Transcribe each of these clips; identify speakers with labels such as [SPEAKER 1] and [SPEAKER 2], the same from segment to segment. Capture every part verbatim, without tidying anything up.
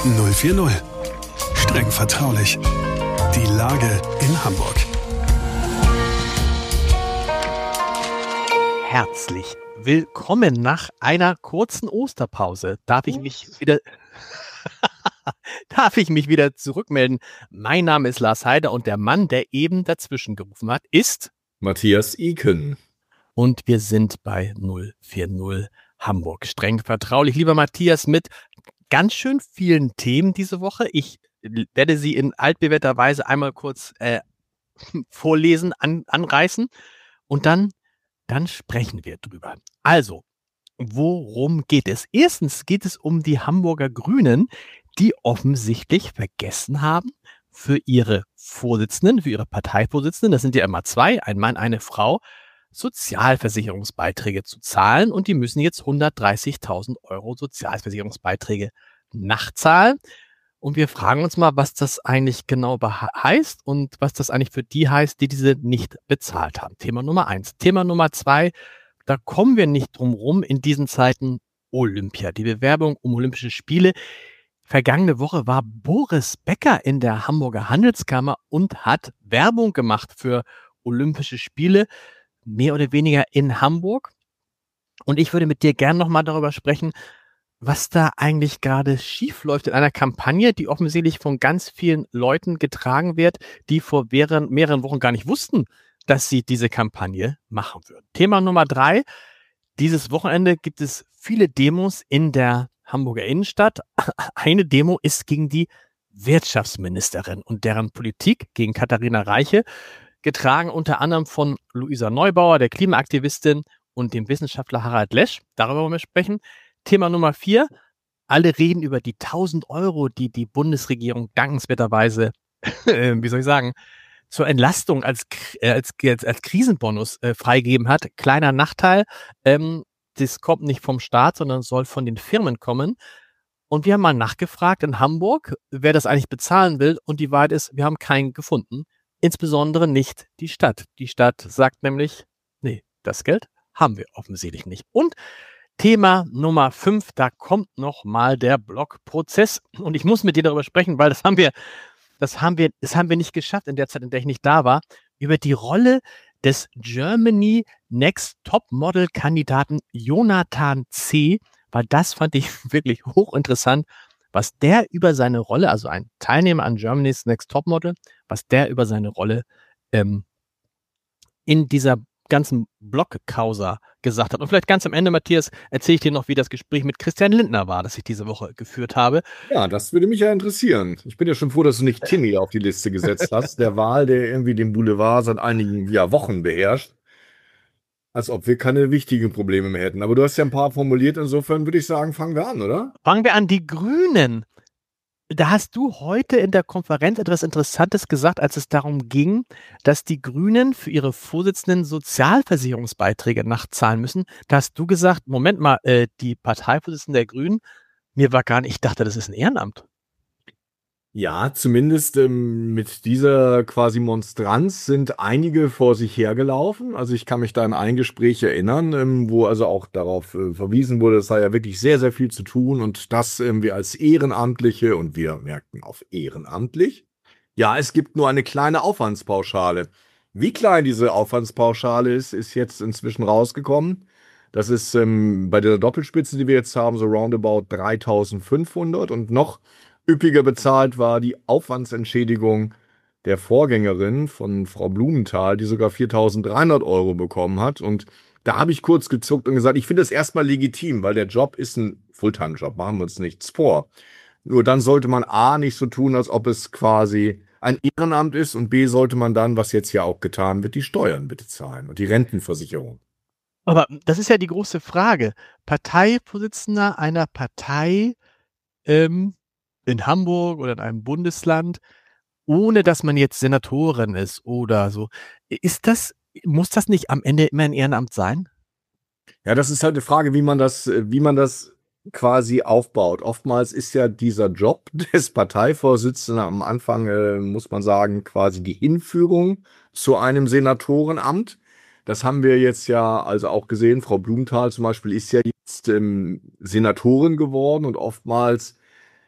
[SPEAKER 1] null vier null. Streng vertraulich. Die Lage in Hamburg.
[SPEAKER 2] Herzlich willkommen nach einer kurzen Osterpause. Darf ich mich wieder, darf ich mich wieder zurückmelden? Mein Name ist Lars Heider und der Mann, der eben dazwischen gerufen hat, ist
[SPEAKER 3] Matthias Iken.
[SPEAKER 2] Und wir sind bei null vier null Hamburg. Streng vertraulich. Lieber Matthias, mit ganz schön vielen Themen diese Woche. Ich werde sie in altbewährter Weise einmal kurz äh, vorlesen, an, anreißen und dann Dann sprechen wir drüber. Also, worum geht es? Erstens geht es um die Hamburger Grünen, die offensichtlich vergessen haben, für ihre Vorsitzenden, für ihre Parteivorsitzenden, das sind ja immer zwei, ein Mann, eine Frau, Sozialversicherungsbeiträge zu zahlen und die müssen jetzt hundertdreißigtausend Euro Sozialversicherungsbeiträge nachzahlen. Und wir fragen uns mal, was das eigentlich genau beha- heißt und was das eigentlich für die heißt, die diese nicht bezahlt haben. Thema Nummer eins. Thema Nummer zwei, da kommen wir nicht drum rum in diesen Zeiten Olympia. Die Bewerbung um Olympische Spiele. Vergangene Woche war Boris Becker in der Hamburger Handelskammer und hat Werbung gemacht für Olympische Spiele, mehr oder weniger in Hamburg. Und ich würde mit dir gerne nochmal darüber sprechen, was da eigentlich gerade schief läuft in einer Kampagne, die offensichtlich von ganz vielen Leuten getragen wird, die vor mehreren, mehreren Wochen gar nicht wussten, dass sie diese Kampagne machen würden. Thema Nummer drei. Dieses Wochenende gibt es viele Demos in der Hamburger Innenstadt. Eine Demo ist gegen die Wirtschaftsministerin und deren Politik, gegen Katharina Reiche, getragen unter anderem von Luisa Neubauer, der Klimaaktivistin, und dem Wissenschaftler Harald Lesch. Darüber wollen wir sprechen. Thema Nummer vier. Alle reden über die tausend Euro, die die Bundesregierung dankenswerterweise, äh, wie soll ich sagen, zur Entlastung als, äh, als, als, als Krisenbonus äh, freigegeben hat. Kleiner Nachteil, ähm, das kommt nicht vom Staat, sondern soll von den Firmen kommen. Und wir haben mal nachgefragt in Hamburg, wer das eigentlich bezahlen will. Und die Wahrheit ist, wir haben keinen gefunden. Insbesondere nicht die Stadt. Die Stadt sagt nämlich, nee, das Geld haben wir offensichtlich nicht. Und Thema Nummer fünf, da kommt noch mal der Blockprozess. Und ich muss mit dir darüber sprechen, weil das haben wir, das haben wir, das haben wir nicht geschafft in der Zeit, in der ich nicht da war, über die Rolle des Germany Next Topmodel Kandidaten Jonathan C., weil das fand ich wirklich hochinteressant, was der über seine Rolle, also ein Teilnehmer an Germany's Next Topmodel, was der über seine Rolle ähm, in dieser ganzen Block-Causa gesagt hat. Und vielleicht ganz am Ende, Matthias, erzähle ich dir noch, wie das Gespräch mit Christian Lindner war, das ich diese Woche geführt habe.
[SPEAKER 3] Ja, das würde mich ja interessieren. Ich bin ja schon froh, dass du nicht Timmy auf die Liste gesetzt hast, der Wahl, der irgendwie den Boulevard seit einigen ja, Wochen beherrscht. Als ob wir keine wichtigen Probleme mehr hätten. Aber du hast ja ein paar formuliert, insofern würde ich sagen, fangen wir an, oder?
[SPEAKER 2] Fangen wir an, die Grünen. Da hast du heute in der Konferenz etwas Interessantes gesagt, als es darum ging, dass die Grünen für ihre Vorsitzenden Sozialversicherungsbeiträge nachzahlen müssen. Da hast du gesagt, Moment mal, äh, die Parteivorsitzende der Grünen, mir war gar nicht, ich dachte, das ist ein Ehrenamt.
[SPEAKER 3] Ja, zumindest ähm, mit dieser quasi Monstranz sind einige vor sich hergelaufen. Also ich kann mich da an ein Gespräch erinnern, ähm, wo also auch darauf äh, verwiesen wurde, es sei ja wirklich sehr, sehr viel zu tun und das ähm, wir als Ehrenamtliche, und wir merkten auf ehrenamtlich, ja, es gibt nur eine kleine Aufwandspauschale. Wie klein diese Aufwandspauschale ist, ist jetzt inzwischen rausgekommen. Das ist ähm, bei der Doppelspitze, die wir jetzt haben, so roundabout dreitausendfünfhundert, und noch üppiger bezahlt war die Aufwandsentschädigung der Vorgängerin von Frau Blumenthal, die sogar viertausenddreihundert Euro bekommen hat. Und da habe ich kurz gezuckt und gesagt, ich finde das erstmal legitim, weil der Job ist ein Fulltime-Job, machen wir uns nichts vor. Nur dann sollte man A, nicht so tun, als ob es quasi ein Ehrenamt ist, und B, sollte man dann, was jetzt ja auch getan wird, die Steuern bitte zahlen und die Rentenversicherung.
[SPEAKER 2] Aber das ist ja die große Frage. Parteivorsitzender einer Partei ähm, in Hamburg oder in einem Bundesland, ohne dass man jetzt Senatorin ist oder so. Ist das, muss das nicht am Ende immer ein Ehrenamt sein?
[SPEAKER 3] Ja, das ist halt eine Frage, wie man das, wie man das quasi aufbaut. Oftmals ist ja dieser Job des Parteivorsitzenden am Anfang, äh, muss man sagen, quasi die Hinführung zu einem Senatorenamt. Das haben wir jetzt ja also auch gesehen. Frau Blumenthal zum Beispiel ist ja jetzt ähm, Senatorin geworden, und oftmals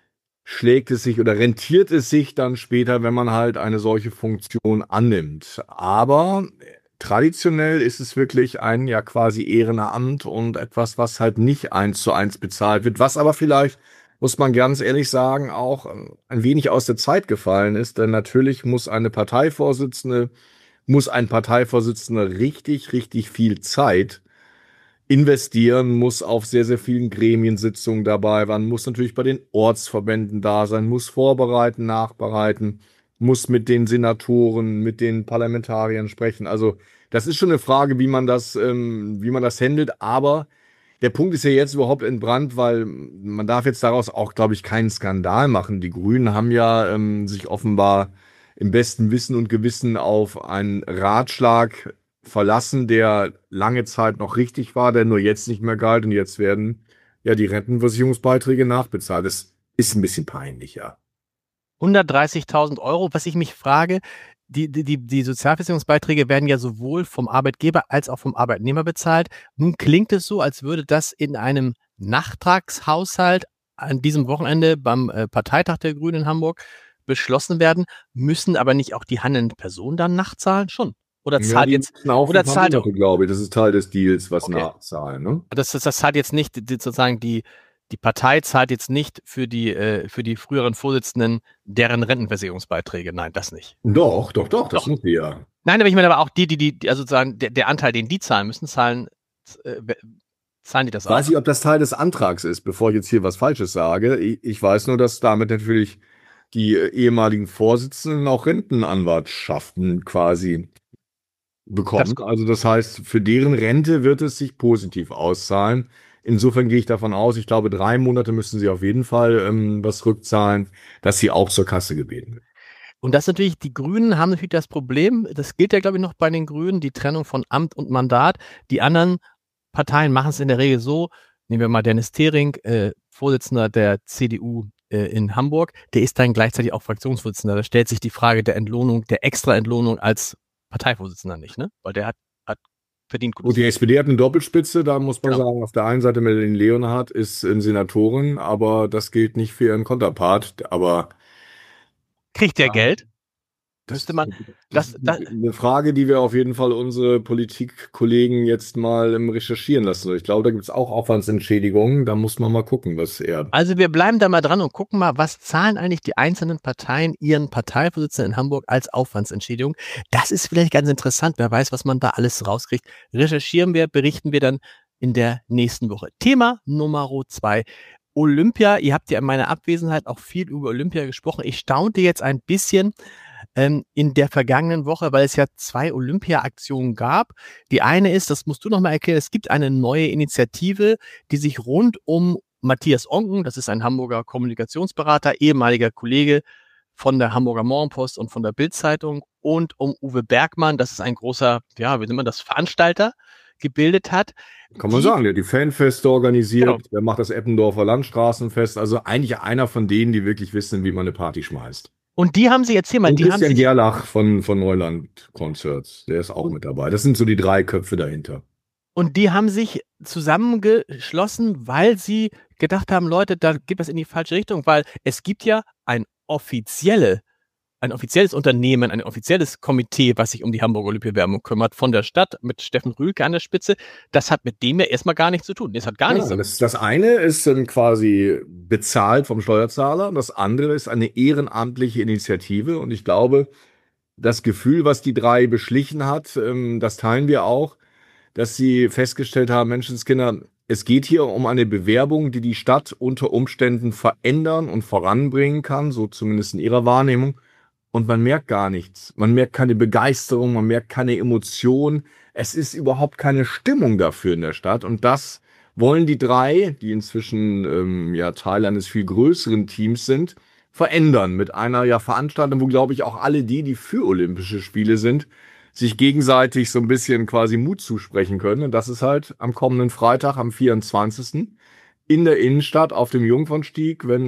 [SPEAKER 3] schlägt es sich oder rentiert es sich dann später, wenn man halt eine solche Funktion annimmt. Aber traditionell ist es wirklich ein ja quasi Ehrenamt und etwas, was halt nicht eins zu eins bezahlt wird, was aber vielleicht, muss man ganz ehrlich sagen, auch ein wenig aus der Zeit gefallen ist, denn natürlich muss eine Parteivorsitzende, muss ein Parteivorsitzender richtig, richtig viel Zeit investieren, muss auf sehr, sehr vielen Gremiensitzungen dabei sein, muss natürlich bei den Ortsverbänden da sein, muss vorbereiten, nachbereiten, muss mit den Senatoren, mit den Parlamentariern sprechen. Also das ist schon eine Frage, wie man das, ähm, wie man das handelt. Aber der Punkt ist ja jetzt überhaupt entbrannt, weil man darf jetzt daraus auch, glaube ich, keinen Skandal machen. Die Grünen haben ja ähm, sich offenbar im besten Wissen und Gewissen auf einen Ratschlag verlassen, der lange Zeit noch richtig war, der nur jetzt nicht mehr galt und jetzt werden ja die Rentenversicherungsbeiträge nachbezahlt. Das ist ein bisschen peinlich, ja.
[SPEAKER 2] hundertdreißigtausend Euro, was ich mich frage, die, die, die, die Sozialversicherungsbeiträge werden ja sowohl vom Arbeitgeber als auch vom Arbeitnehmer bezahlt. Nun klingt es so, als würde das in einem Nachtragshaushalt an diesem Wochenende beim äh, Parteitag der Grünen in Hamburg beschlossen werden, müssen aber nicht auch die handelnden Personen dann nachzahlen? Schon. Oder zahlt
[SPEAKER 3] ja,
[SPEAKER 2] jetzt, oder zahlt
[SPEAKER 3] Monate, glaube ich, das ist Teil des Deals, was
[SPEAKER 2] okay.
[SPEAKER 3] nachzahlen. Ne?
[SPEAKER 2] Das, das, das zahlt jetzt nicht, die, sozusagen die, die Partei zahlt jetzt nicht für die, äh, für die früheren Vorsitzenden deren Rentenversicherungsbeiträge. Nein, das nicht.
[SPEAKER 3] Doch, doch, doch, das
[SPEAKER 2] Doch.
[SPEAKER 3] muss die ja.
[SPEAKER 2] Nein, aber ich meine aber auch die, die, die, also sozusagen der, der Anteil, den die zahlen müssen, zahlen, äh, zahlen die das auch?
[SPEAKER 3] Weiß ich, ob das Teil des Antrags ist, bevor ich jetzt hier was Falsches sage. Ich, ich weiß nur, dass damit natürlich die äh, ehemaligen Vorsitzenden auch Rentenanwartschaften quasi bekommen. Das, also das heißt, für deren Rente wird es sich positiv auszahlen. Insofern gehe ich davon aus, ich glaube, drei Monate müssen sie auf jeden Fall ähm, was rückzahlen, dass sie auch zur Kasse gebeten wird.
[SPEAKER 2] Und das natürlich, die Grünen haben natürlich das Problem, das gilt ja, glaube ich, noch bei den Grünen, die Trennung von Amt und Mandat. Die anderen Parteien machen es in der Regel so, nehmen wir mal Dennis Thering, äh, Vorsitzender der C D U äh, in Hamburg, der ist dann gleichzeitig auch Fraktionsvorsitzender. Da stellt sich die Frage der Entlohnung, der Extraentlohnung als Parteivorsitzender nicht, ne? Weil der hat, hat verdient gut.
[SPEAKER 3] Und die S P D hat eine Doppelspitze, da muss man
[SPEAKER 2] genau.
[SPEAKER 3] sagen, auf der einen Seite Melanie Leonhardt ist eine Senatorin, aber das gilt nicht für ihren Konterpart, aber
[SPEAKER 2] kriegt der
[SPEAKER 3] ja,
[SPEAKER 2] Geld?
[SPEAKER 3] Das,
[SPEAKER 2] Müsste man,
[SPEAKER 3] das,
[SPEAKER 2] das,
[SPEAKER 3] das
[SPEAKER 2] das,
[SPEAKER 3] eine Frage, die wir auf jeden Fall unsere Politikkollegen jetzt mal ähm, recherchieren lassen. Ich glaube, da gibt es auch Aufwandsentschädigungen. Da muss man mal gucken, was er.
[SPEAKER 2] Also wir bleiben da mal dran und gucken mal, was zahlen eigentlich die einzelnen Parteien ihren Parteivorsitzenden in Hamburg als Aufwandsentschädigung. Das ist vielleicht ganz interessant. Wer weiß, was man da alles rauskriegt. Recherchieren wir, berichten wir dann in der nächsten Woche. Thema Nummer zwei. Olympia. Ihr habt ja in meiner Abwesenheit auch viel über Olympia gesprochen. Ich staunte jetzt ein bisschen ähm, in der vergangenen Woche, weil es ja zwei Olympia-Aktionen gab. Die eine ist, das musst du noch mal erklären, es gibt eine neue Initiative, die sich rund um Matthias Onken, das ist ein Hamburger Kommunikationsberater, ehemaliger Kollege von der Hamburger Morgenpost und von der Bild-Zeitung, und um Uwe Bergmann, das ist ein großer, ja, wie nennt man das, Veranstalter, gebildet hat.
[SPEAKER 3] Kann man
[SPEAKER 2] die,
[SPEAKER 3] sagen, der hat die Fanfeste organisiert,
[SPEAKER 2] genau.
[SPEAKER 3] Der macht das Eppendorfer Landstraßenfest, also eigentlich einer von denen, die wirklich wissen, wie man eine Party schmeißt.
[SPEAKER 2] Und die haben sie, erzähl mal,
[SPEAKER 3] und
[SPEAKER 2] die haben
[SPEAKER 3] Christian
[SPEAKER 2] sich,
[SPEAKER 3] Gerlach von, von Neuland Concerts, der ist auch und, mit dabei. Das sind so die drei Köpfe dahinter.
[SPEAKER 2] Und die haben sich zusammengeschlossen, weil sie gedacht haben, Leute, da geht das in die falsche Richtung, weil es gibt ja ein offizielle ein offizielles Unternehmen, ein offizielles Komitee, was sich um die Hamburger Olympiawerbung kümmert, von der Stadt mit Steffen Rühlke an der Spitze. Das hat mit dem ja erstmal gar nichts zu tun. Das hat gar
[SPEAKER 3] ja,
[SPEAKER 2] nichts zu tun.
[SPEAKER 3] Das, das eine ist dann quasi bezahlt vom Steuerzahler und das andere ist eine ehrenamtliche Initiative. Und ich glaube, das Gefühl, was die drei beschlichen hat, das teilen wir auch, dass sie festgestellt haben, Menschenskinder, es geht hier um eine Bewerbung, die die Stadt unter Umständen verändern und voranbringen kann, so zumindest in ihrer Wahrnehmung. Und man merkt gar nichts. Man merkt keine Begeisterung, man merkt keine Emotion. Es ist überhaupt keine Stimmung dafür in der Stadt. Und das wollen die drei, die inzwischen ähm, ja Teil eines viel größeren Teams sind, verändern mit einer ja Veranstaltung, wo, glaube ich, auch alle die, die für Olympische Spiele sind, sich gegenseitig so ein bisschen quasi Mut zusprechen können. Und das ist halt am kommenden Freitag, am vierundzwanzigsten in der Innenstadt auf dem Jungfernstieg, wenn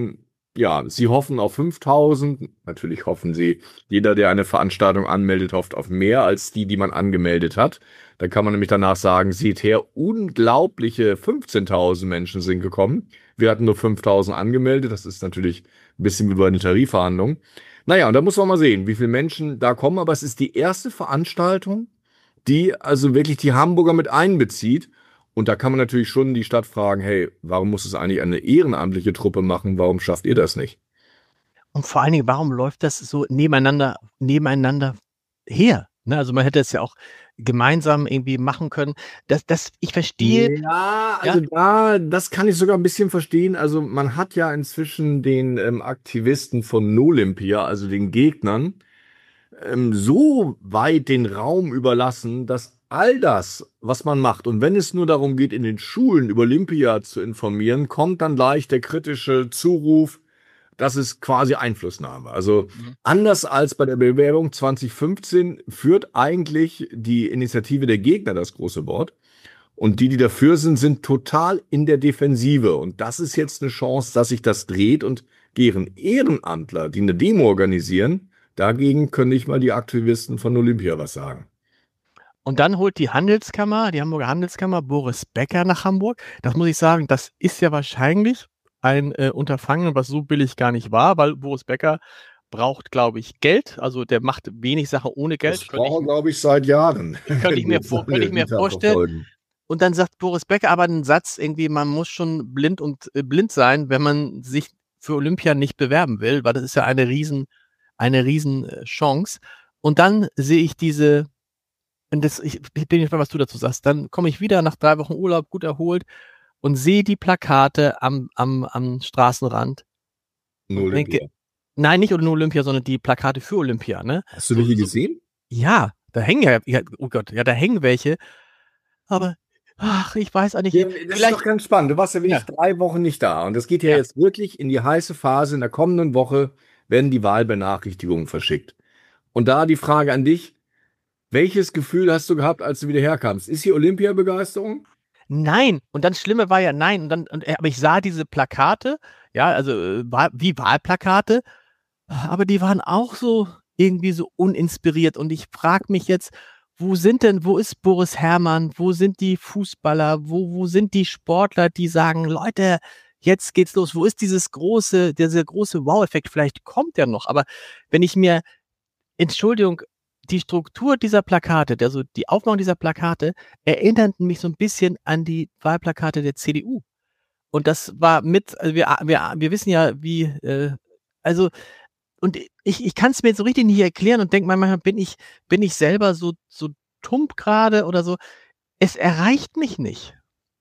[SPEAKER 3] Ja, sie hoffen auf fünftausend. Natürlich hoffen sie, jeder, der eine Veranstaltung anmeldet, hofft auf mehr als die, die man angemeldet hat. Da kann man nämlich danach sagen, seht her, unglaubliche fünfzehntausend Menschen sind gekommen. Wir hatten nur fünftausend angemeldet. Das ist natürlich ein bisschen wie bei einer Tarifverhandlung. Naja, und da muss man mal sehen, wie viele Menschen da kommen. Aber es ist die erste Veranstaltung, die also wirklich die Hamburger mit einbezieht. Und da kann man natürlich schon die Stadt fragen, hey, warum muss es eigentlich eine ehrenamtliche Truppe machen? Warum schafft ihr das nicht?
[SPEAKER 2] Und vor allen Dingen, warum läuft das so nebeneinander, nebeneinander her? Ne, also man hätte es ja auch gemeinsam irgendwie machen können. Das, das, ich verstehe.
[SPEAKER 3] Ja,
[SPEAKER 2] Ja,
[SPEAKER 3] also da, das kann ich sogar ein bisschen verstehen. Also man hat ja inzwischen den ähm, Aktivisten von Nolympia, also den Gegnern, ähm, so weit den Raum überlassen, dass all das, was man macht, und wenn es nur darum geht, in den Schulen über Olympia zu informieren, kommt dann gleich der kritische Zuruf, das ist quasi Einflussnahme. Also
[SPEAKER 2] Mhm.
[SPEAKER 3] anders als bei der Bewerbung zwanzig fünfzehn führt eigentlich die Initiative der Gegner das große Wort. Und die, die dafür sind, sind total in der Defensive. Und das ist jetzt eine Chance, dass sich das dreht und deren Ehrenamtler, die eine Demo organisieren, dagegen können nicht mal die Aktivisten von Olympia was sagen.
[SPEAKER 2] Und dann holt die Handelskammer, die Hamburger Handelskammer, Boris Becker nach Hamburg. Das muss ich sagen, das ist ja wahrscheinlich ein äh, Unterfangen, was so billig gar nicht war, weil Boris Becker braucht, glaube ich, Geld. Also der macht wenig Sache ohne Geld.
[SPEAKER 3] Das
[SPEAKER 2] Könnte ich,
[SPEAKER 3] brauche, glaube ich, seit Jahren.
[SPEAKER 2] könnte ich mir, vor, könnte ich mir vorstellen. Und dann sagt Boris Becker aber einen Satz irgendwie, man muss schon blind und äh, blind sein, wenn man sich für Olympia nicht bewerben will, weil das ist ja eine riesen, eine riesen äh, Chance. Und dann sehe ich diese, und das, ich, ich bin gespannt, was du dazu sagst. Dann komme ich wieder nach drei Wochen Urlaub, gut erholt, und sehe die Plakate am, am, am Straßenrand
[SPEAKER 3] Nur
[SPEAKER 2] und denke,
[SPEAKER 3] Olympia.
[SPEAKER 2] nein, nicht nur Olympia, sondern die Plakate für Olympia, ne?
[SPEAKER 3] Hast du
[SPEAKER 2] So,
[SPEAKER 3] welche
[SPEAKER 2] so,
[SPEAKER 3] gesehen?
[SPEAKER 2] ja, da hängen ja, ja, oh Gott, ja, da hängen welche, aber ach, ich weiß eigentlich,
[SPEAKER 3] Ja, das ist
[SPEAKER 2] vielleicht,
[SPEAKER 3] doch ganz spannend. Du warst ja wirklich
[SPEAKER 2] ja,
[SPEAKER 3] drei Wochen nicht da. Und das geht ja
[SPEAKER 2] ja.
[SPEAKER 3] jetzt wirklich in die heiße Phase. In der kommenden Woche werden die Wahlbenachrichtigungen verschickt. Und da die Frage an dich, welches Gefühl hast du gehabt, als du wieder herkamst? Ist hier Olympia-Begeisterung?
[SPEAKER 2] Nein, und dann Schlimme war ja nein, und dann, und, äh, aber ich sah diese Plakate, ja, also äh, Wahl, wie Wahlplakate, aber die waren auch so irgendwie so uninspiriert. Und ich frage mich jetzt, wo sind denn, wo ist Boris Herrmann, wo sind die Fußballer, wo, wo sind die Sportler, die sagen, Leute, jetzt geht's los, wo ist dieses große, dieser große Wow-Effekt, vielleicht kommt der noch, aber wenn ich mir, Entschuldigung, die Struktur dieser Plakate, also die Aufmachung dieser Plakate, erinnerten mich so ein bisschen an die Wahlplakate der C D U. Und das war mit, also wir, wir, wir wissen ja, wie, äh, also, und ich, ich kann es mir jetzt so richtig nicht erklären und denke manchmal, bin ich, bin ich selber so, so tump gerade oder so. Es erreicht mich nicht.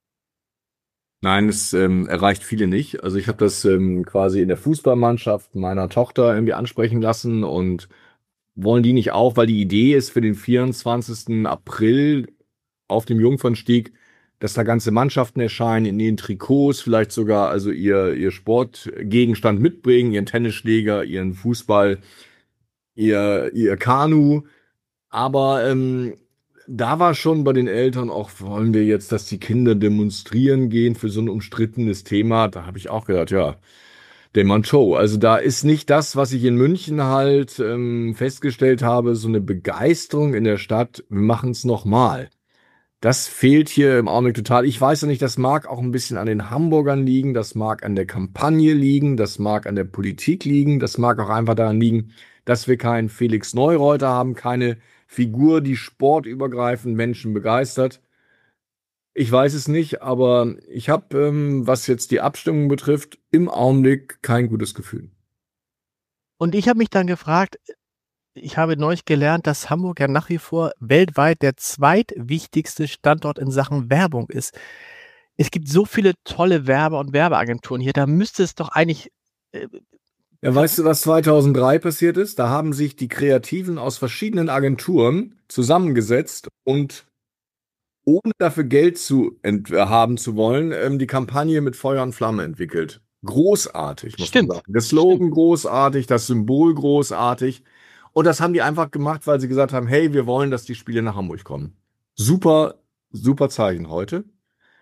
[SPEAKER 3] Nein, es ähm, erreicht viele nicht. Also ich habe das ähm, quasi in der Fußballmannschaft meiner Tochter irgendwie ansprechen lassen und wollen die nicht auch, weil die Idee ist für den vierundzwanzigsten April auf dem Jungfernstieg, dass da ganze Mannschaften erscheinen in ihren Trikots, vielleicht sogar also ihr, ihr Sportgegenstand mitbringen, ihren Tennisschläger, ihren Fußball, ihr, ihr Kanu. Aber ähm, da war schon bei den Eltern auch, wollen wir jetzt, dass die Kinder demonstrieren gehen für so ein umstrittenes Thema? Da habe ich auch gedacht, ja, Demon Show. Also da ist nicht das, was ich in München halt ähm, festgestellt habe, so eine Begeisterung in der Stadt, wir machen es nochmal. Das fehlt hier im Augenblick total. Ich weiß ja nicht, das mag auch ein bisschen an den Hamburgern liegen, das mag an der Kampagne liegen, das mag an der Politik liegen, das mag auch einfach daran liegen, dass wir keinen Felix Neureuter haben, keine Figur, die sportübergreifend Menschen begeistert. Ich weiß es nicht, aber ich habe, ähm, was jetzt die Abstimmung betrifft, im Augenblick kein gutes Gefühl.
[SPEAKER 2] Und ich habe mich dann gefragt, ich habe neulich gelernt, dass Hamburg ja nach wie vor weltweit der zweitwichtigste Standort in Sachen Werbung ist. Es gibt so viele tolle Werbe- und Werbeagenturen hier, da müsste es doch eigentlich, äh,
[SPEAKER 3] Ja, weißt du, was zweitausenddrei passiert ist? Da haben sich die Kreativen aus verschiedenen Agenturen zusammengesetzt und ohne dafür Geld zu ent- haben zu wollen, ähm, die Kampagne mit Feuer und Flamme entwickelt. Großartig, muss man
[SPEAKER 2] stimmt,
[SPEAKER 3] sagen. Der Slogan großartig, das Symbol großartig. Und das haben die einfach gemacht, weil sie gesagt haben, hey, wir wollen, dass die Spiele nach Hamburg kommen. Super, super Zeichen heute.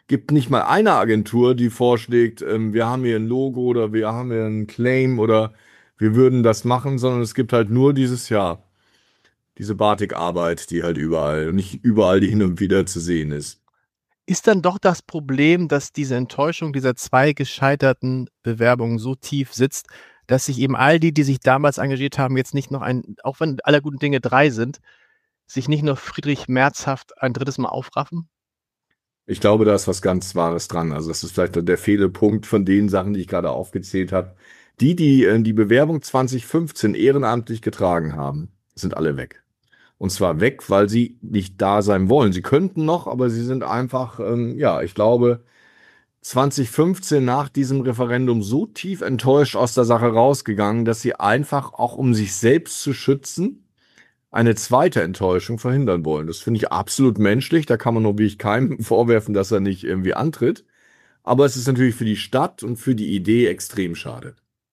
[SPEAKER 3] gibt nicht mal eine Agentur, die vorschlägt, ähm, wir haben hier ein Logo oder wir haben hier einen Claim oder wir würden das machen, sondern es gibt halt nur dieses Jahr, diese Batikarbeit, die halt überall, nicht überall, die hin und wieder zu sehen ist.
[SPEAKER 2] Ist dann doch das Problem, dass diese Enttäuschung dieser zwei gescheiterten Bewerbungen so tief sitzt, dass sich eben all die, die sich damals engagiert haben, jetzt nicht noch ein, auch wenn aller guten Dinge drei sind, sich nicht noch Friedrich Merzhaft ein drittes Mal aufraffen?
[SPEAKER 3] Ich glaube, da ist was ganz Wahres dran. Also das ist vielleicht der Fehlepunkt von den Sachen, die ich gerade aufgezählt habe. Die, die äh, die Bewerbung zwanzig fünfzehn ehrenamtlich getragen haben, sind alle weg. Und zwar weg, weil sie nicht da sein wollen. Sie könnten noch, aber sie sind einfach, ähm, ja, ich glaube, zwanzig fünfzehn nach diesem Referendum so tief enttäuscht aus der Sache rausgegangen, dass sie einfach auch, um sich selbst zu schützen, eine zweite Enttäuschung verhindern wollen. Das finde ich absolut menschlich. Da kann man nur wirklich keinem vorwerfen, dass er nicht irgendwie antritt. Aber es ist natürlich für die Stadt und für die Idee extrem schade.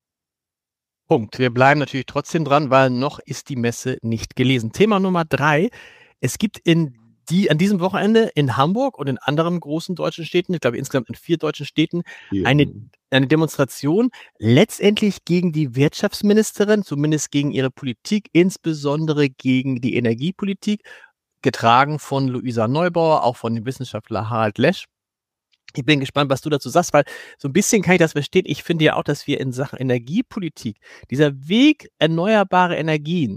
[SPEAKER 2] Punkt. Wir bleiben natürlich trotzdem dran, weil noch ist die Messe nicht gelesen. Thema Nummer drei. Es gibt in die, an diesem Wochenende in Hamburg und in anderen großen deutschen Städten, ich glaube insgesamt in vier deutschen Städten,
[SPEAKER 3] Hier.
[SPEAKER 2] eine, eine Demonstration letztendlich gegen die Wirtschaftsministerin, zumindest gegen ihre Politik, insbesondere gegen die Energiepolitik, getragen von Luisa Neubauer, auch von dem Wissenschaftler Harald Lesch. Ich bin gespannt, was du dazu sagst, weil so ein bisschen kann ich das verstehen. Ich finde ja auch, dass wir in Sachen Energiepolitik, dieser Weg erneuerbare Energien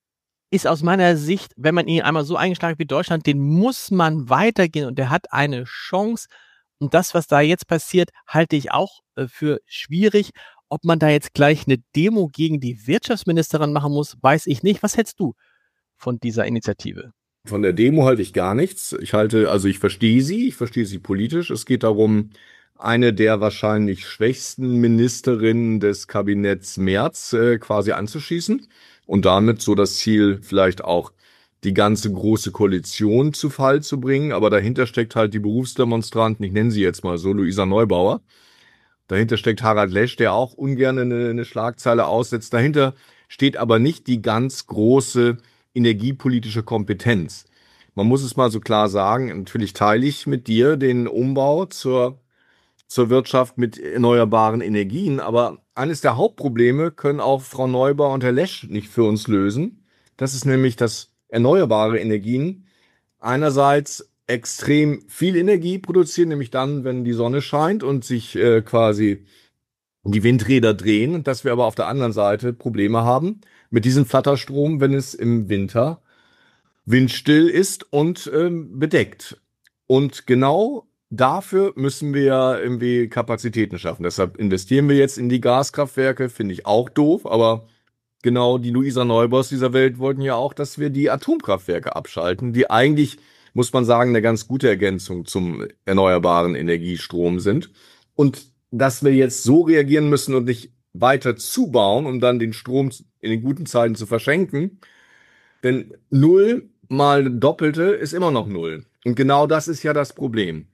[SPEAKER 2] ist aus meiner Sicht, wenn man ihn einmal so eingeschlagen hat wie Deutschland, den muss man weitergehen und der hat eine Chance. Und das, was da jetzt passiert, halte ich auch äh, für schwierig. Ob man da jetzt gleich eine Demo gegen die Wirtschaftsministerin machen muss, weiß ich nicht. Was hältst du von dieser Initiative?
[SPEAKER 3] Von der Demo halte ich gar nichts. Ich halte, also ich verstehe sie, ich verstehe sie politisch. Es geht darum, eine der wahrscheinlich schwächsten Ministerinnen des Kabinetts Merz äh, quasi anzuschießen und damit so das Ziel vielleicht auch die ganze große Koalition zu Fall zu bringen. Aber dahinter steckt halt die Berufsdemonstranten, ich nenne sie jetzt mal so, Luisa Neubauer. Dahinter steckt Harald Lesch, der auch ungern eine, eine Schlagzeile aussetzt. Dahinter steht aber nicht die ganz große energiepolitische Kompetenz. Man muss es mal so klar sagen, natürlich teile ich mit dir den Umbau zur, zur Wirtschaft mit erneuerbaren Energien, aber eines der Hauptprobleme können auch Frau Neubauer und Herr Lesch nicht für uns lösen. Das ist nämlich, dass erneuerbare Energien einerseits extrem viel Energie produzieren, nämlich dann, wenn die Sonne scheint und sich äh, quasi die Windräder drehen, und dass wir aber auf der anderen Seite Probleme haben mit diesem Flatterstrom, wenn es im Winter windstill ist und ähm, bedeckt. Und genau dafür müssen wir irgendwie Kapazitäten schaffen. Deshalb investieren wir jetzt in die Gaskraftwerke, finde ich auch doof, aber genau die Luisa Neubaus dieser Welt wollten ja auch, dass wir die Atomkraftwerke abschalten, die eigentlich, muss man sagen, eine ganz gute Ergänzung zum erneuerbaren Energiestrom sind. Und dass wir jetzt so reagieren müssen und nicht weiter zubauen, um dann den Strom in den guten Zeiten zu verschenken. Denn null mal Doppelte ist immer noch null. Und genau das ist ja das Problem.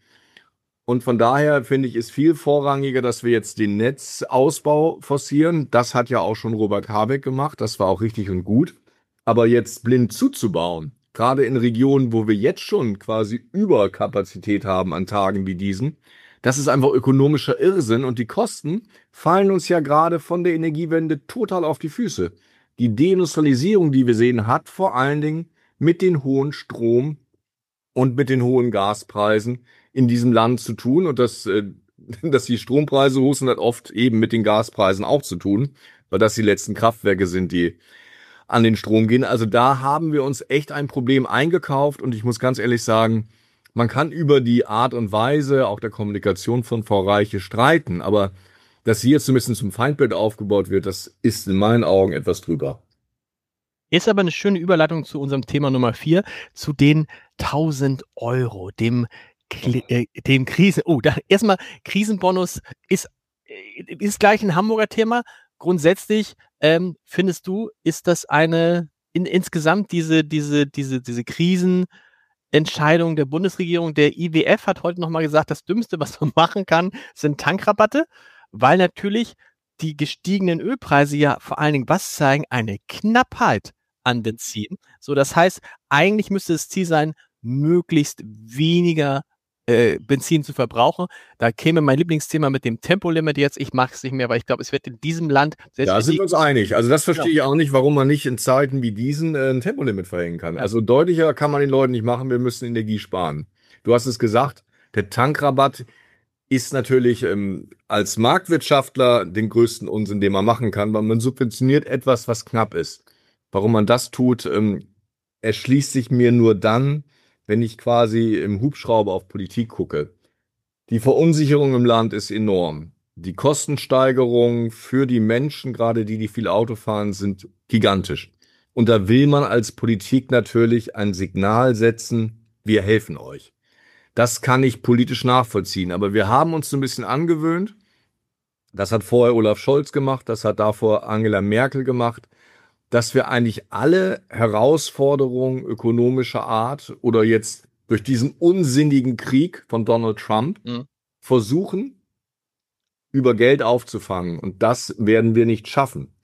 [SPEAKER 3] Und von daher finde ich es viel vorrangiger, dass wir jetzt den Netzausbau forcieren. Das hat ja auch schon Robert Habeck gemacht. Das war auch richtig und gut. Aber jetzt blind zuzubauen, gerade in Regionen, wo wir jetzt schon quasi Überkapazität haben an Tagen wie diesen, das ist einfach ökonomischer Irrsinn. Und die Kosten fallen uns ja gerade von der Energiewende total auf die Füße. Die Deindustrialisierung, die wir sehen, hat vor allen Dingen mit den hohen Strom- und mit den hohen Gaspreisen in diesem Land zu tun. Und das, äh, dass die Strompreise hoch sind, hat oft eben mit den Gaspreisen auch zu tun, weil das die letzten Kraftwerke sind, die an den Strom gehen. Also da haben wir uns echt ein Problem eingekauft. Und ich muss ganz ehrlich sagen, man kann über die Art und Weise auch der Kommunikation von Frau Reiche streiten. Aber dass sie jetzt so ein bisschen zum Feindbild aufgebaut wird, das ist in meinen Augen etwas drüber.
[SPEAKER 2] Ist aber eine schöne Überleitung zu unserem Thema Nummer vier, zu den tausend Euro, dem, äh, dem Krisen... Oh, da, erstmal, Krisenbonus ist, ist gleich ein Hamburger Thema. Grundsätzlich ähm, findest du, ist das eine, in, insgesamt diese, diese, diese, diese Krisenentscheidung der Bundesregierung, der I W F hat heute nochmal gesagt, das Dümmste, was man machen kann, sind Tankrabatte, weil natürlich die gestiegenen Ölpreise ja vor allen Dingen was zeigen? Eine Knappheit an Benzin. So, das heißt, eigentlich müsste das Ziel sein, möglichst weniger äh, Benzin zu verbrauchen. Da käme mein Lieblingsthema mit dem Tempolimit jetzt. Ich mache es nicht mehr, weil ich glaube, es wird in diesem Land...
[SPEAKER 3] Da sind
[SPEAKER 2] die,
[SPEAKER 3] wir uns einig. Also das verstehe
[SPEAKER 2] genau.
[SPEAKER 3] ich auch nicht, warum man nicht in Zeiten wie diesen äh, ein Tempolimit verhängen kann.
[SPEAKER 2] Ja.
[SPEAKER 3] Also deutlicher kann man den Leuten nicht machen, wir müssen Energie sparen. Du hast es gesagt, der Tankrabatt ist natürlich ähm, als Marktwirtschaftler den größten Unsinn, den man machen kann, weil man subventioniert etwas, was knapp ist. Warum man das tut, ähm, erschließt sich mir nur dann, wenn ich quasi im Hubschrauber auf Politik gucke. Die Verunsicherung im Land ist enorm. Die Kostensteigerungen für die Menschen, gerade die, die viel Auto fahren, sind gigantisch. Und da will man als Politik natürlich ein Signal setzen, wir helfen euch. Das kann ich politisch nachvollziehen, aber wir haben uns so ein bisschen angewöhnt. Das hat vorher Olaf Scholz gemacht, das hat davor Angela Merkel gemacht, dass wir eigentlich alle Herausforderungen ökonomischer Art oder jetzt durch diesen unsinnigen Krieg von Donald Trump
[SPEAKER 2] Mhm.
[SPEAKER 3] versuchen, über Geld aufzufangen. Und das werden wir nicht schaffen.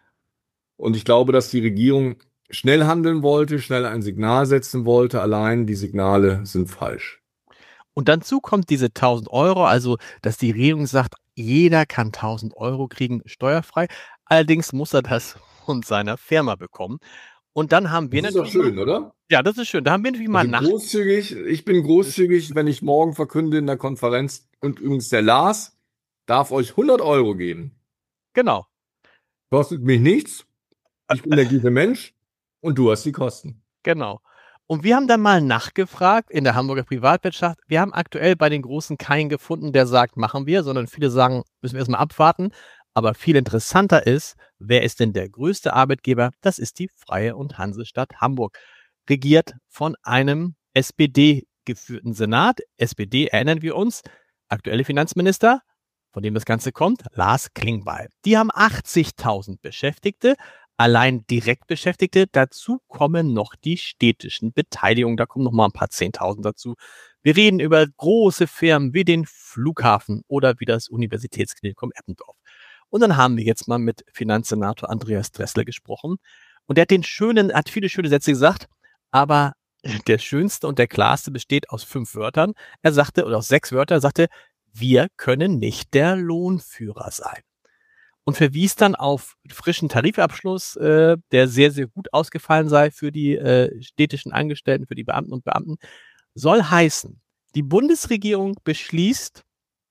[SPEAKER 3] Und ich glaube, dass die Regierung schnell handeln wollte, schnell ein Signal setzen wollte. Allein die Signale sind falsch.
[SPEAKER 2] Und dazu kommt diese tausend Euro, also dass die Regierung sagt, jeder kann tausend Euro kriegen, steuerfrei. Allerdings muss er das von seiner Firma bekommen. Und dann haben wir
[SPEAKER 3] Das ist doch
[SPEAKER 2] natürlich...
[SPEAKER 3] schön, oder?
[SPEAKER 2] Ja, das ist schön. Da haben wir natürlich mal
[SPEAKER 3] Also
[SPEAKER 2] nach...
[SPEAKER 3] großzügig, ich bin großzügig, wenn ich morgen verkünde in der Konferenz, und übrigens der Lars darf euch hundert Euro geben.
[SPEAKER 2] Genau.
[SPEAKER 3] Kostet mich nichts. Ich bin der gute Mensch und du hast die Kosten.
[SPEAKER 2] Genau. Und wir haben dann mal nachgefragt in der Hamburger Privatwirtschaft. Wir haben aktuell bei den Großen keinen gefunden, der sagt, machen wir, sondern viele sagen, müssen wir erstmal abwarten. Aber viel interessanter ist, wer ist denn der größte Arbeitgeber? Das ist die Freie und Hansestadt Hamburg. Regiert von einem S P D-geführten Senat. S P D, erinnern wir uns, aktuelle Finanzminister, von dem das Ganze kommt, Lars Klingbeil. Die haben achtzigtausend Beschäftigte, allein Direktbeschäftigte. Dazu kommen noch die städtischen Beteiligungen. Da kommen noch mal ein paar Zehntausend dazu. Wir reden über große Firmen wie den Flughafen oder wie das Universitätsklinikum Eppendorf. Und dann haben wir jetzt mal mit Finanzsenator Andreas Dressel gesprochen. Und der hat den schönen, hat viele schöne Sätze gesagt, aber der schönste und der klarste besteht aus fünf Wörtern. Er sagte, oder aus sechs Wörtern, er sagte, wir können nicht der Lohnführer sein. Und verwies dann auf frischen Tarifabschluss, äh, der sehr, sehr gut ausgefallen sei für die äh, städtischen Angestellten, für die Beamten und Beamten. Soll heißen, die Bundesregierung beschließt,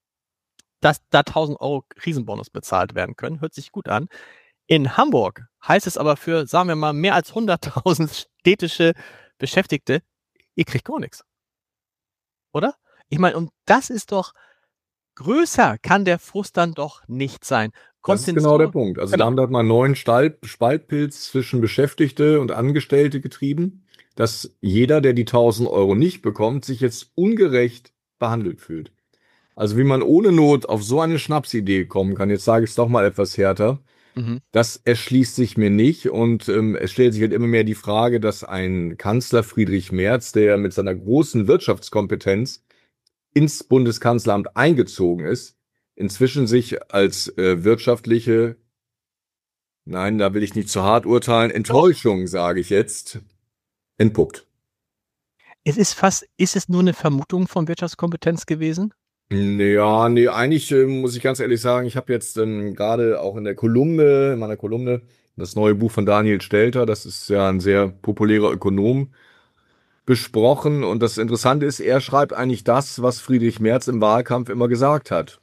[SPEAKER 2] dass da tausend Euro Krisenbonus bezahlt werden können. Hört sich gut an. In Hamburg heißt es aber für, sagen wir mal, mehr als hunderttausend städtische Beschäftigte, ihr kriegt gar nichts. Oder? Ich meine, und das ist doch, größer kann der Frust dann doch nicht sein.
[SPEAKER 3] Das ist genau der Punkt. Also genau. Da haben wir mal einen neuen Spaltpilz zwischen Beschäftigte und Angestellte getrieben, dass jeder, der die tausend Euro nicht bekommt, sich jetzt ungerecht behandelt fühlt. Also wie man ohne Not auf so eine Schnapsidee kommen kann, jetzt sage ich es doch mal etwas härter, mhm. das erschließt sich mir nicht. Und ähm, es stellt sich halt immer mehr die Frage, dass ein Kanzler Friedrich Merz, der mit seiner großen Wirtschaftskompetenz ins Bundeskanzleramt eingezogen ist, inzwischen sich als äh, wirtschaftliche, nein, da will ich nicht zu hart urteilen, Enttäuschung, sage ich jetzt, entpuppt.
[SPEAKER 2] Es ist fast, ist es nur eine Vermutung von Wirtschaftskompetenz gewesen?
[SPEAKER 3] Ja, nee, eigentlich äh, muss ich ganz ehrlich sagen, ich habe jetzt ähm, gerade auch in der Kolumne, in meiner Kolumne, das neue Buch von Daniel Stelter, das ist ja ein sehr populärer Ökonom, besprochen. Und das Interessante ist, er schreibt eigentlich das, was Friedrich Merz im Wahlkampf immer gesagt hat.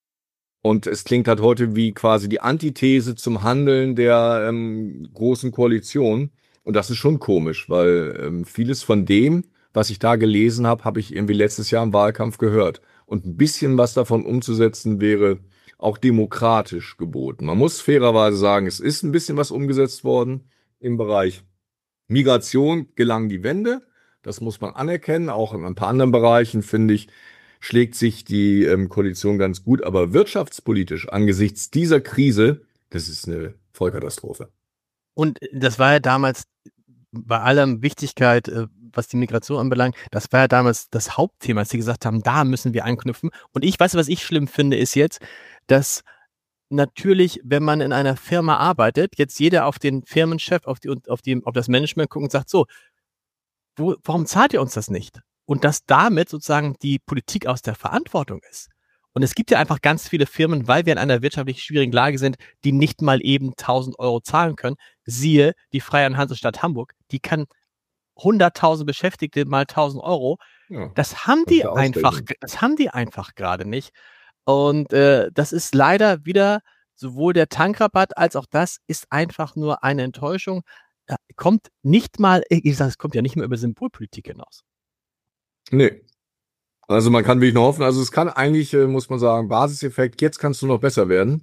[SPEAKER 3] Und es klingt halt heute wie quasi die Antithese zum Handeln der ähm, großen Koalition. Und das ist schon komisch, weil ähm, vieles von dem, was ich da gelesen habe, habe ich irgendwie letztes Jahr im Wahlkampf gehört. Und ein bisschen was davon umzusetzen wäre auch demokratisch geboten. Man muss fairerweise sagen, es ist ein bisschen was umgesetzt worden im Bereich Migration, gelang die Wende. Das muss man anerkennen. Auch in ein paar anderen Bereichen, finde ich, schlägt sich die ähm, Koalition ganz gut. Aber wirtschaftspolitisch angesichts dieser Krise, das ist eine Vollkatastrophe.
[SPEAKER 2] Und das war ja damals bei aller Wichtigkeit, äh, was die Migration anbelangt, das war ja damals das Hauptthema, dass sie gesagt haben, da müssen wir anknüpfen. Und ich weiß, was ich schlimm finde, ist jetzt, dass natürlich, wenn man in einer Firma arbeitet, jetzt jeder auf den Firmenchef, auf, die, auf, die, auf das Management guckt und sagt, so, wo, warum zahlt ihr uns das nicht? und dass damit sozusagen die Politik aus der Verantwortung ist. Und es gibt ja einfach ganz viele Firmen, weil wir in einer wirtschaftlich schwierigen Lage sind, die nicht mal eben tausend Euro zahlen können. Siehe die Freie und Hansestadt Hamburg, die kann hunderttausend Beschäftigte mal tausend Euro.
[SPEAKER 3] Ja,
[SPEAKER 2] Das haben
[SPEAKER 3] kannst
[SPEAKER 2] die
[SPEAKER 3] du
[SPEAKER 2] einfach,
[SPEAKER 3] ausrechnen.
[SPEAKER 2] das haben die einfach gerade nicht. Und äh, das ist leider wieder sowohl der Tankrabatt als auch das ist einfach nur eine Enttäuschung. Ja, kommt nicht mal, ich sage, es kommt ja nicht mehr über Symbolpolitik hinaus.
[SPEAKER 3] Nee. Also man kann wirklich nur hoffen, also es kann eigentlich, äh, muss man sagen, Basiseffekt, jetzt kannst du noch besser werden.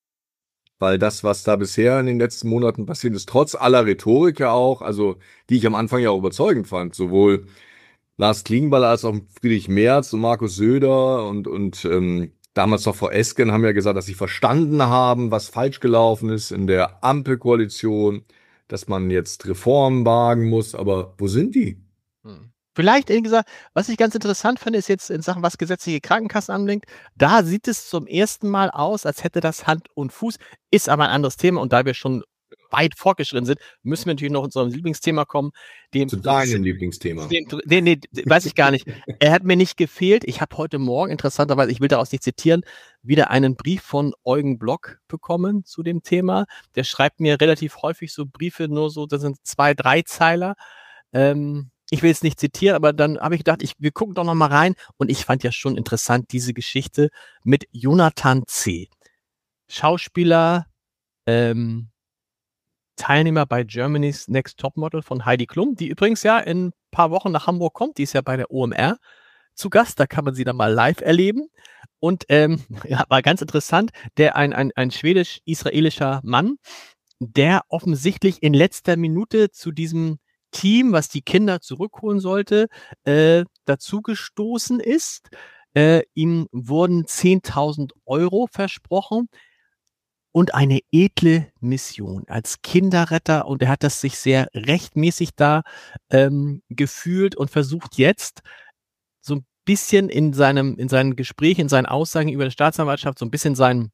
[SPEAKER 3] Weil das, was da bisher in den letzten Monaten passiert ist, trotz aller Rhetorik ja auch, also die ich am Anfang ja auch überzeugend fand, sowohl Lars Klingbeil als auch Friedrich Merz und Markus Söder und, und ähm, damals noch Frau Esken haben ja gesagt, dass sie verstanden haben, was falsch gelaufen ist in der Ampelkoalition, dass man jetzt Reformen wagen muss, aber wo sind die?
[SPEAKER 2] Hm. Vielleicht, wie gesagt, was ich ganz interessant finde, ist jetzt in Sachen, was gesetzliche Krankenkassen anbelangt, da sieht es zum ersten Mal aus, als hätte das Hand und Fuß, ist aber ein anderes Thema und da wir schon weit fortgeschritten sind, müssen wir natürlich noch zu unserem Lieblingsthema kommen. Dem,
[SPEAKER 3] Zu deinem Lieblingsthema.
[SPEAKER 2] Den, nee, nee, weiß ich gar nicht. Er hat mir nicht gefehlt. Ich habe heute Morgen, interessanterweise, ich will daraus nicht zitieren, wieder einen Brief von Eugen Block bekommen zu dem Thema. Der schreibt mir relativ häufig so Briefe, nur so, das sind zwei, drei Zeiler. Ähm, ich will jetzt nicht zitieren, aber dann habe ich gedacht, ich, wir gucken doch noch mal rein. Und ich fand ja schon interessant diese Geschichte mit Jonathan C. Schauspieler, ähm, Teilnehmer bei Germany's Next Topmodel von Heidi Klum, die übrigens ja in ein paar Wochen nach Hamburg kommt. Die ist ja bei der O M R zu Gast. Da kann man sie dann mal live erleben. Und ähm, ja, war ganz interessant, der ein, ein, ein schwedisch-israelischer Mann, der offensichtlich in letzter Minute zu diesem Team, was die Kinder zurückholen sollte, äh, dazugestoßen ist. Äh, ihm wurden zehntausend Euro versprochen und eine edle Mission als Kinderretter. Und er hat das sich sehr rechtmäßig da ähm, gefühlt und versucht jetzt so ein bisschen in seinem, in seinen Gesprächen, in seinen Aussagen über die Staatsanwaltschaft so ein bisschen sein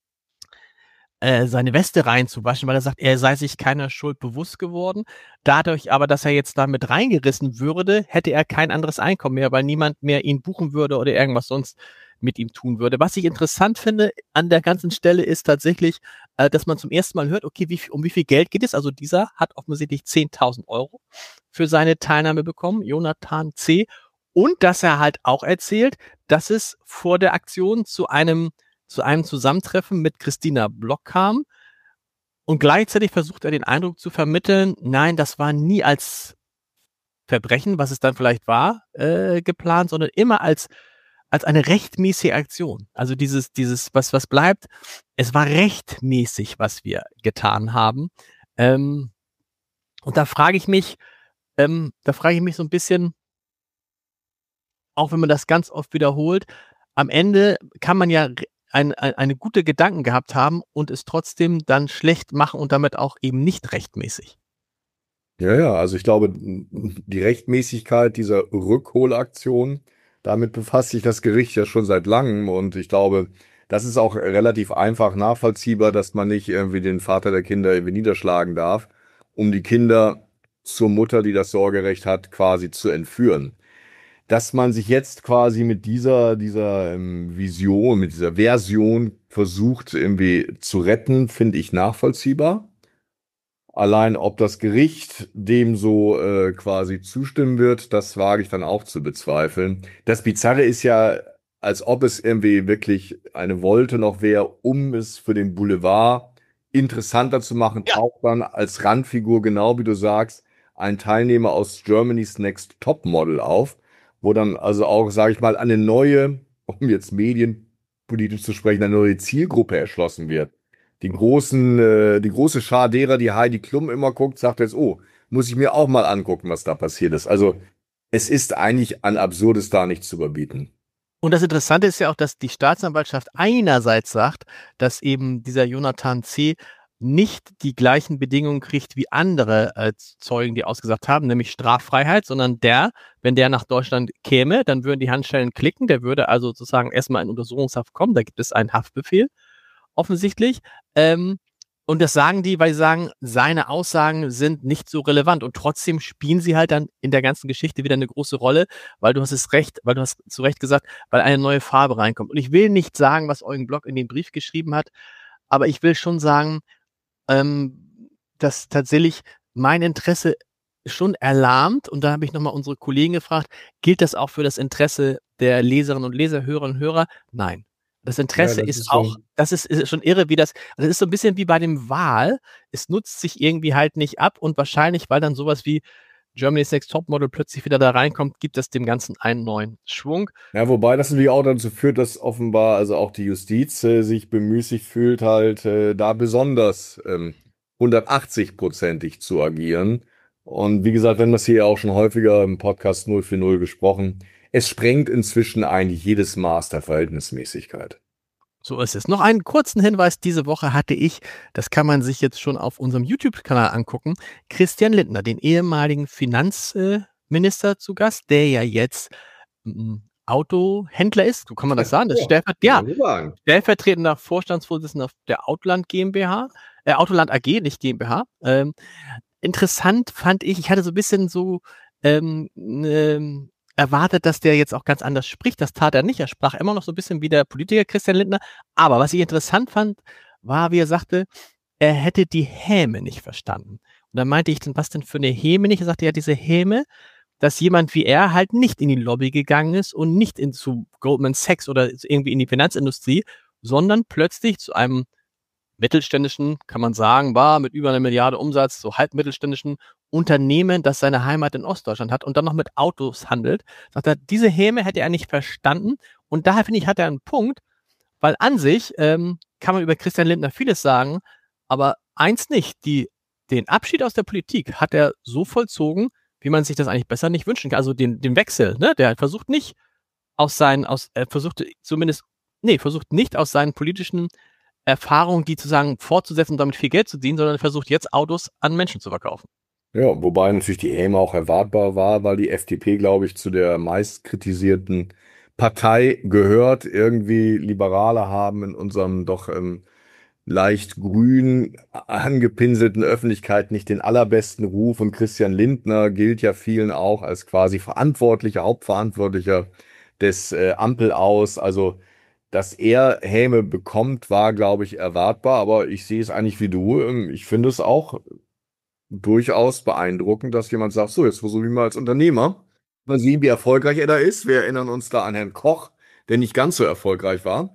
[SPEAKER 2] äh, seine Weste reinzuwaschen, weil er sagt, er sei sich keiner Schuld bewusst geworden. Dadurch aber, dass er jetzt da mit reingerissen würde, hätte er kein anderes Einkommen mehr, weil niemand mehr ihn buchen würde oder irgendwas sonst mit ihm tun würde. Was ich interessant finde an der ganzen Stelle ist tatsächlich, äh, dass man zum ersten Mal hört, okay, wie, um wie viel Geld geht es? Also dieser hat offensichtlich zehntausend Euro für seine Teilnahme bekommen, Jonathan C. Und dass er halt auch erzählt, dass es vor der Aktion zu einem zu einem Zusammentreffen mit Christina Block kam und gleichzeitig versucht er den Eindruck zu vermitteln, nein, das war nie als Verbrechen, was es dann vielleicht war, äh, geplant, sondern immer als als eine rechtmäßige Aktion. Also dieses dieses was was bleibt, es war rechtmäßig, was wir getan haben. Ähm, und da frage ich mich, ähm, da frage ich mich so ein bisschen, auch wenn man das ganz oft wiederholt, am Ende kann man ja ein, ein, eine gute Gedanken gehabt haben und es trotzdem dann schlecht machen und damit auch eben nicht rechtmäßig.
[SPEAKER 3] Ja, ja, also ich glaube, die Rechtmäßigkeit dieser Rückholaktion, damit befasst sich das Gericht ja schon seit langem und ich glaube, das ist auch relativ einfach nachvollziehbar, dass man nicht irgendwie den Vater der Kinder irgendwie niederschlagen darf, um die Kinder zur Mutter, die das Sorgerecht hat, quasi zu entführen. Dass man sich jetzt quasi mit dieser, dieser ähm, Vision, mit dieser Version versucht irgendwie zu retten, finde ich nachvollziehbar. Allein ob das Gericht dem so äh, quasi zustimmen wird, das wage ich dann auch zu bezweifeln. Das Bizarre ist ja, als ob es irgendwie wirklich eine Wolte noch wäre, um es für den Boulevard interessanter zu machen,
[SPEAKER 2] Ja.
[SPEAKER 3] taucht dann als Randfigur, genau wie du sagst, ein Teilnehmer aus Germany's Next Topmodel auf, wo dann also auch, sage ich mal, eine neue, um jetzt medienpolitisch zu sprechen, eine neue Zielgruppe erschlossen wird. Die großen, äh, die große Schar derer, die Heidi Klum immer guckt, sagt jetzt, oh, muss ich mir auch mal angucken, was da passiert ist. Also es ist eigentlich an Absurdes da nicht zu überbieten.
[SPEAKER 2] Und das Interessante ist ja auch, dass die Staatsanwaltschaft einerseits sagt, dass eben dieser Jonathan C. nicht die gleichen Bedingungen kriegt wie andere äh, Zeugen, die ausgesagt haben, nämlich Straffreiheit, sondern der, wenn der nach Deutschland käme, dann würden die Handschellen klicken, der würde also sozusagen erstmal in Untersuchungshaft kommen, da gibt es einen Haftbefehl, offensichtlich. Ähm, Und das sagen die, weil sie sagen, seine Aussagen sind nicht so relevant. Und trotzdem spielen sie halt dann in der ganzen Geschichte wieder eine große Rolle, weil du hast es recht, weil du hast zu Recht gesagt, weil eine neue Farbe reinkommt. Und ich will nicht sagen, was Eugen Block in den Brief geschrieben hat, aber ich will schon sagen, ähm, dass tatsächlich mein Interesse schon erlahmt. Und da habe ich nochmal unsere Kollegen gefragt, gilt das auch für das Interesse der Leserinnen und Leser, Hörerinnen und Hörer? Nein. Das Interesse ja, das ist, ist auch, das ist, ist schon irre, wie das, also das ist so ein bisschen wie bei dem Wahl. Es nutzt sich irgendwie halt nicht ab und wahrscheinlich, weil dann sowas wie Germany's Next Topmodel plötzlich wieder da reinkommt, gibt es dem Ganzen einen neuen Schwung.
[SPEAKER 3] Ja, wobei das natürlich auch dazu führt, dass offenbar also auch die Justiz äh, sich bemüßigt fühlt, halt äh, da besonders ähm, hundertachtzig-prozentig zu agieren. Und wie gesagt, wir haben das hier auch schon häufiger im Podcast null vier null gesprochen. Es sprengt inzwischen eigentlich jedes Maß der Verhältnismäßigkeit.
[SPEAKER 2] So ist es. Noch einen kurzen Hinweis. Diese Woche hatte ich, das kann man sich jetzt schon auf unserem YouTube-Kanal angucken, Christian Lindner, den ehemaligen Finanzminister, zu Gast, der ja jetzt ähm, Autohändler ist. So kann man das sagen. Das ist stellvert- ja, stellvertretender Vorstandsvorsitzender der Autoland GmbH, äh, Autoland A G, nicht GmbH. Ähm, interessant fand ich, ich hatte so ein bisschen so ähm, ähm, erwartet, dass der jetzt auch ganz anders spricht. Das tat er nicht. Er sprach immer noch so ein bisschen wie der Politiker Christian Lindner. Aber was ich interessant fand, war, wie er sagte, er hätte die Häme nicht verstanden. Und dann meinte ich, was denn für eine Häme nicht? Er sagte ja, diese Häme, dass jemand wie er halt nicht in die Lobby gegangen ist und nicht in, zu Goldman Sachs oder irgendwie in die Finanzindustrie, sondern plötzlich zu einem mittelständischen, kann man sagen, war mit über einer Milliarde Umsatz, so halbmittelständischen Unternehmen, das seine Heimat in Ostdeutschland hat und dann noch mit Autos handelt. Sagt er, diese Häme hätte er nicht verstanden und daher finde ich, hat er einen Punkt, weil an sich ähm, kann man über Christian Lindner vieles sagen, aber eins nicht, die, den Abschied aus der Politik hat er so vollzogen, wie man sich das eigentlich besser nicht wünschen kann. Also den, den Wechsel, ne? Der versucht nicht aus seinen, aus, er versucht zumindest, nee, versucht nicht aus seinen politischen Erfahrungen, die zu sagen, fortzusetzen und damit viel Geld zu ziehen, sondern versucht jetzt Autos an Menschen zu verkaufen.
[SPEAKER 3] Ja, wobei natürlich die Häme auch erwartbar war, weil die F D P, glaube ich, zu der meist kritisierten Partei gehört. Irgendwie Liberale haben in unserem doch ähm, leicht grün angepinselten Öffentlichkeit nicht den allerbesten Ruf. Und Christian Lindner gilt ja vielen auch als quasi Verantwortlicher, Hauptverantwortlicher des äh, Ampel-Aus. Also dass er Häme bekommt, war, glaube ich, erwartbar. Aber ich sehe es eigentlich wie du. Ich finde es auch durchaus beeindruckend, dass jemand sagt, so, jetzt versuche ich mal als Unternehmer. Mal sehen, wie erfolgreich er da ist. Wir erinnern uns da an Herrn Koch, der nicht ganz so erfolgreich war.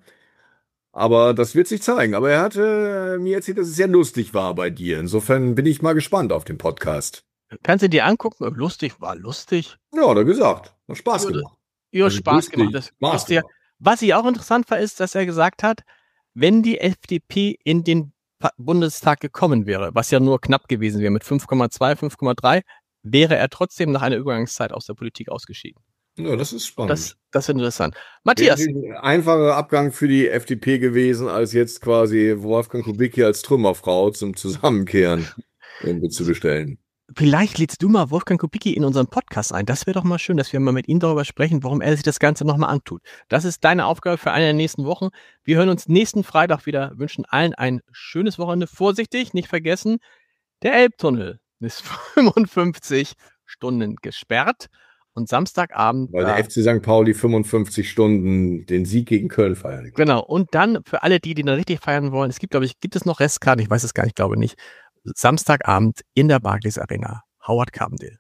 [SPEAKER 3] Aber das wird sich zeigen. Aber er hatte mir erzählt, dass es sehr lustig war bei dir. Insofern bin ich mal gespannt auf den Podcast.
[SPEAKER 2] Kannst du dir angucken? Lustig, war lustig.
[SPEAKER 3] Ja, hat er gesagt. Hat Spaß gemacht.
[SPEAKER 2] Ja, also Spaß lustig, gemacht. Das Spaß gemacht. Ja, was ich auch interessant war, ist, dass er gesagt hat, wenn die F D P in den Bundestag gekommen wäre, was ja nur knapp gewesen wäre mit fünf Komma zwei, fünf Komma drei, wäre er trotzdem nach einer Übergangszeit aus der Politik ausgeschieden.
[SPEAKER 3] Ja, das ist spannend.
[SPEAKER 2] Das, das ist interessant. Matthias.
[SPEAKER 3] Wäre ein einfacher Abgang für die F D P gewesen, als jetzt quasi Wolfgang Kubicki als Trümmerfrau zum Zusammenkehren zu bestellen.
[SPEAKER 2] Vielleicht lädst du mal Wolfgang Kubicki in unseren Podcast ein. Das wäre doch mal schön, dass wir mal mit ihm darüber sprechen, warum er sich das Ganze nochmal antut. Das ist deine Aufgabe für eine der nächsten Wochen. Wir hören uns nächsten Freitag wieder. Wünschen allen ein schönes Wochenende. Vorsichtig, nicht vergessen, der Elbtunnel ist fünfundfünfzig Stunden gesperrt. Und Samstagabend.
[SPEAKER 3] Weil der F C Sankt Pauli fünfundfünfzig Stunden den Sieg gegen Köln feiern.
[SPEAKER 2] Genau. Und dann für alle, die, die dann richtig feiern wollen, es gibt, glaube ich, gibt es noch Restkarten? Ich weiß es gar nicht, glaube nicht. Samstagabend in der Barclays Arena, Howard Carbondale.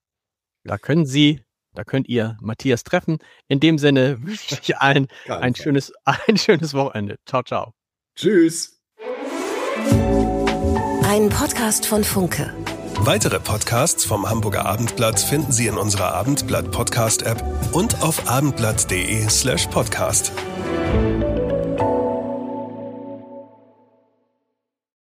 [SPEAKER 2] Da können Sie, da könnt ihr Matthias treffen. In dem Sinne wünsche ich allen ein schönes, ein schönes Wochenende. Ciao, ciao.
[SPEAKER 3] Tschüss.
[SPEAKER 4] Ein Podcast von Funke.
[SPEAKER 1] Weitere Podcasts vom Hamburger Abendblatt finden Sie in unserer Abendblatt Podcast App und auf abendblatt punkt de slash podcast.